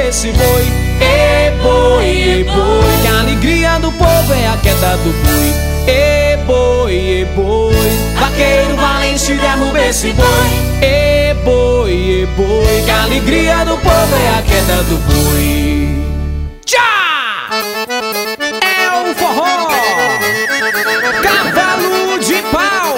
esse boi. E boi, e boi, que a alegria do povo é a queda do boi. E boi, e boi, vaqueiro valente derruba esse boi. E boi, e boi, que a alegria do povo é a queda do boi. Tchá! É o forró, cavalo de pau.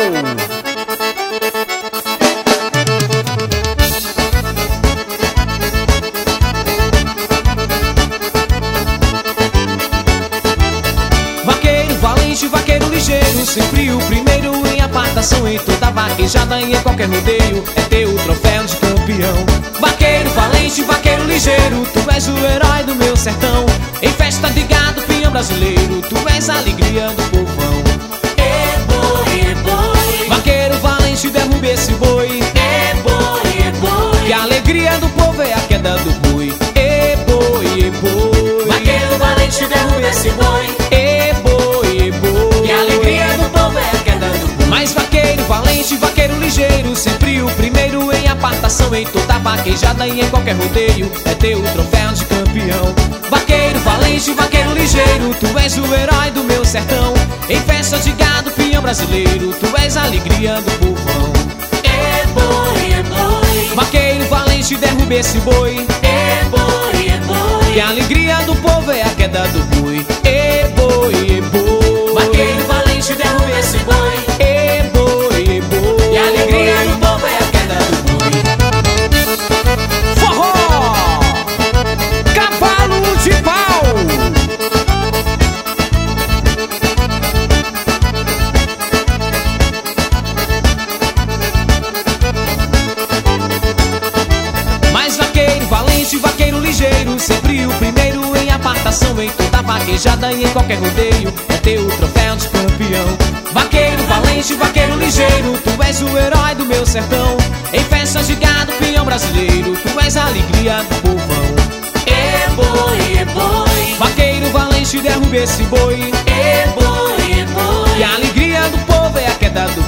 Vaqueiro valente, vaqueiro ligeiro, sempre o primeiro em apartação em toda vaquejada e em qualquer rodeio é ter o troféu de campeão. Vaqueiro valente, vaqueiro ligeiro, tu és o herói do meu sertão. Em festa de gado, pinhão brasileiro, tu és a alegria do povão. E boi, e boi, Vaqueiro valente, derrube esse boi. e boi, e boi, Que a alegria do povo é a queda do boi. E boi, e boi, vaqueiro valente derruba esse boi. e boi, e boi, Que a alegria do povo é a queda do boi. mas vaqueiro valente, vaqueiro ligeiro, sempre o primeiro em apartação em toda vaquejada e em qualquer rodeio é ter o troféu de campeão. Vaqueiro valente, vaqueiro ligeiro, tu és o herói do meu sertão. Em festa de gado, pinhão brasileiro, tu és a alegria do povão. E boi, e boi, Vaqueiro valente, derrube esse boi. e boi, e boi, Que a alegria do povo é a queda do boi. E boi, e boi, vaqueiro valente derruba esse boi. e boi, e boi, E a alegria do povo é a queda do boi. forró, cavalo de pau. Mas vaqueiro valente, vaqueiro ligeiro, sempre o primeiro em apartação em toda vaquejada e em qualquer rodeio é ter o troféu de campeão. Vaqueiro valente, vaqueiro ligeiro, tu és o herói do meu sertão. Em festas de gado, pinhão brasileiro, tu és a alegria do povão. E boi, e boi, Vaqueiro valente, derrube esse boi. e boi, e Que boi, a alegria do povo é a queda do